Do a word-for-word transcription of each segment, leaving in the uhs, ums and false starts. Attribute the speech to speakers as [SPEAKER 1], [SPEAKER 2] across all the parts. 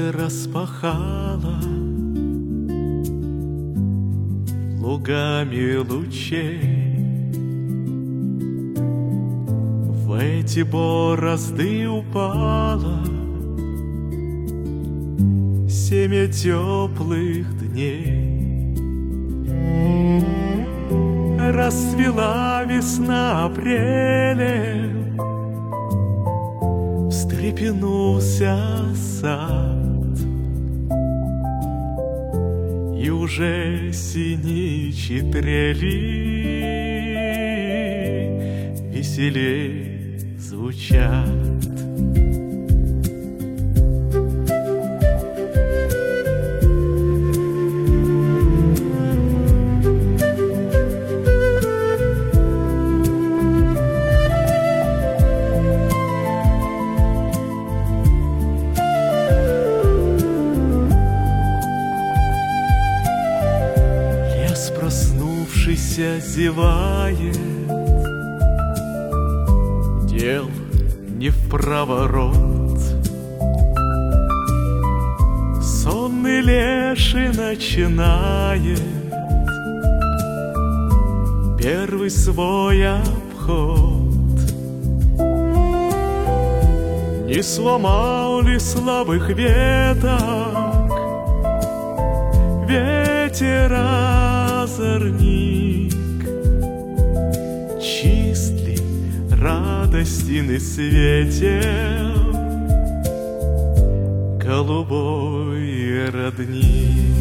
[SPEAKER 1] распахала лугами лучей. В эти борозды упало семя теплых дней. Расцвела весна апрелем, встрепенулся сад, и уже синичьи трели веселей звучат. Проснувшийся зевает, дел не впроворот. Сонный леший начинает первый свой обход. Не сломал ли слабых веток ветер озорник? Чист ли, радостен и светел голубой родник?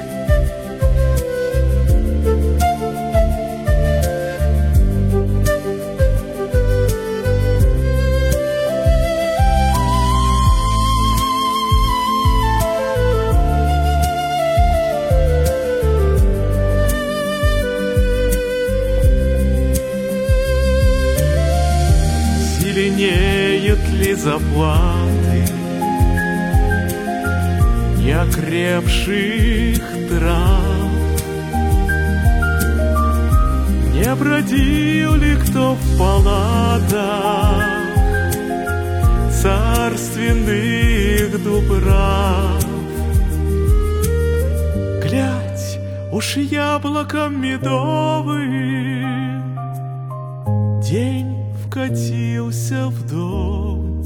[SPEAKER 1] Зеленеют ли заплаты неокрепших трав? Не бродил ли кто в палатах царственных дубрав? Глядь, уж яблоком медовым день вкатился в дом,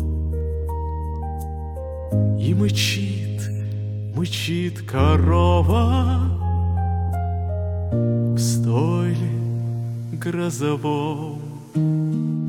[SPEAKER 1] и мычит, мычит корова в стойле грозовом.